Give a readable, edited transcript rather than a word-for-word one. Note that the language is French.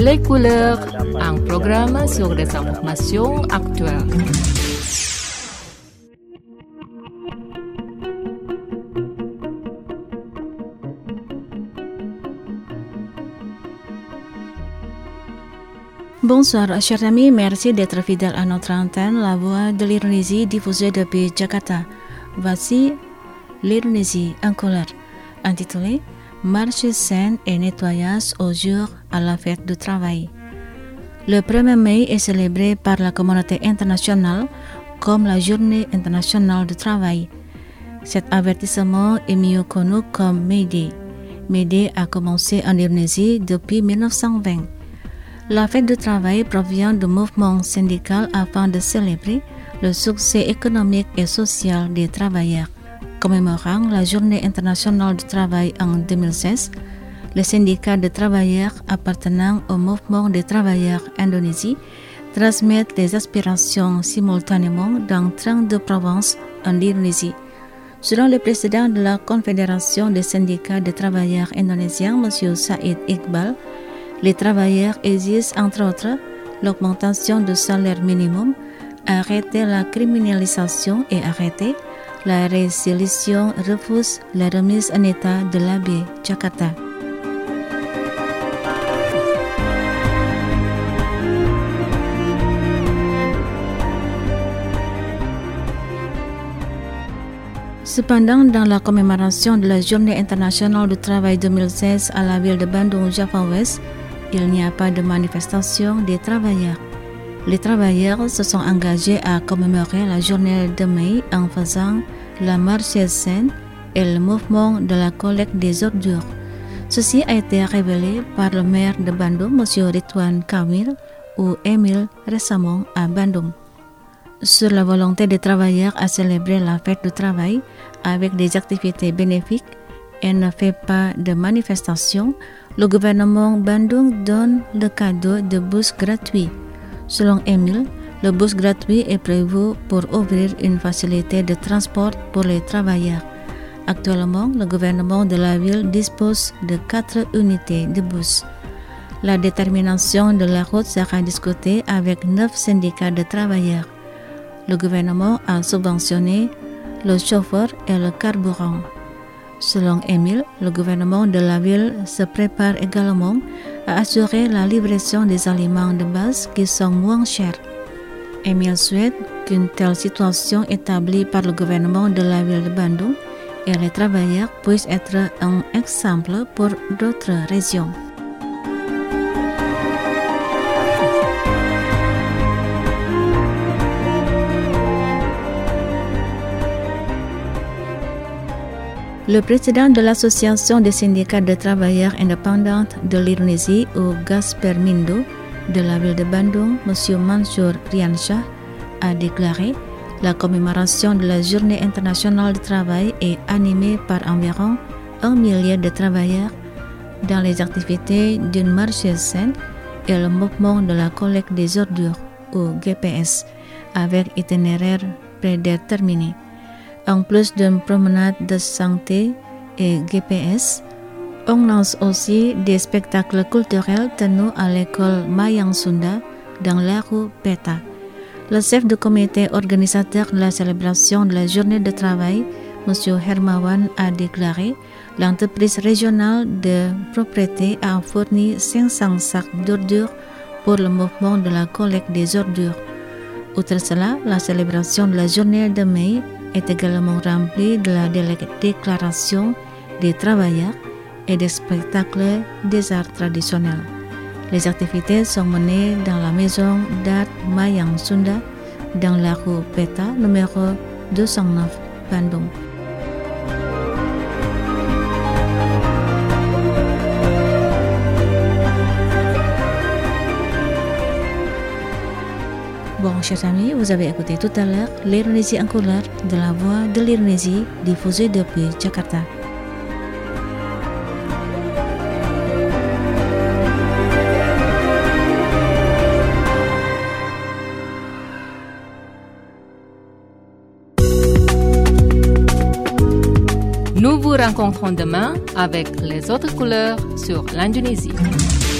Les couleurs, un programme sur les informations actuelles. Bonsoir chers amis, merci d'être fidèles à notre antenne, la voix de l'Indonésie diffusée depuis Jakarta. Voici l'Indonésie en couleur, intitulée Marche saine et nettoyage au jour à la fête du travail. Le 1er mai est célébré par la communauté internationale comme la Journée internationale du travail. Cet avertissement est mieux connu comme May Day. May Day a commencé en Indonésie depuis 1920. La fête du travail provient du mouvement syndical afin de célébrer le succès économique et social des travailleurs. Commémorant la Journée internationale du travail en 2016, les syndicats de travailleurs appartenant au mouvement des travailleurs Indonésie transmettent les aspirations simultanément dans 32 provinces en Indonésie. Selon le président de la Confédération des syndicats de travailleurs indonésiens, M. Said Iqbal, les travailleurs exigent entre autres l'augmentation du salaire minimum, arrêter la criminalisation et arrêter la résiliation, refuse la remise en état de l'AB Jakarta. Cependant, dans la commémoration de la Journée internationale du travail 2016 à la ville de Bandung, Java Ouest, il n'y a pas de manifestation des travailleurs. Les travailleurs se sont engagés à commémorer la journée de mai en faisant la marche saine et le mouvement de la collecte des ordures. Ceci a été révélé par le maire de Bandung, M. Ridwan Kamil, ou Emil récemment à Bandung. Sur la volonté des travailleurs à célébrer la fête du travail avec des activités bénéfiques et ne fait pas de manifestation, le gouvernement Bandung donne le cadeau de bus gratuits. Selon Emil, le bus gratuit est prévu pour ouvrir une facilité de transport pour les travailleurs. Actuellement, le gouvernement de la ville dispose de 4 unités de bus. La détermination de la route sera discutée avec 9 syndicats de travailleurs. Le gouvernement a subventionné le chauffeur et le carburant. Selon Emile, le gouvernement de la ville se prépare également à assurer la livraison des aliments de base qui sont moins chers. Emile souhaite qu'une telle situation établie par le gouvernement de la ville de Bandung et les travailleurs puisse être un exemple pour d'autres régions. Le président de l'Association des syndicats de travailleurs indépendants de l'Indonésie, ou Gaspermindo, de la ville de Bandung, M. Mansur Riansyah, a déclaré « La commémoration de la Journée internationale du travail est animée par environ 1 millier de travailleurs dans les activités d'une marche saine et le mouvement de la collecte des ordures, ou GPS, avec itinéraire prédéterminé. En plus d'une promenade de santé et GPS, on lance aussi des spectacles culturels tenus à l'école Mayang Sunda dans la rue Peta. Le chef du comité organisateur de la célébration de la journée de travail, M. Hermawan, a déclaré « L'entreprise régionale de propriété a fourni 500 sacs d'ordures pour le mouvement de la collecte des ordures. Outre cela, la célébration de la journée de mai est également remplie de la déclaration des travailleurs et des spectacles des arts traditionnels. Les activités sont menées dans la maison d'art Mayang Sunda, dans la rue Peta, numéro 209, Bandung. Bon, chers amis, vous avez écouté tout à l'heure l'Indonésie en couleur de la voix de l'Indonésie diffusée depuis Jakarta. Nous vous rencontrons demain avec les autres couleurs sur l'Indonésie.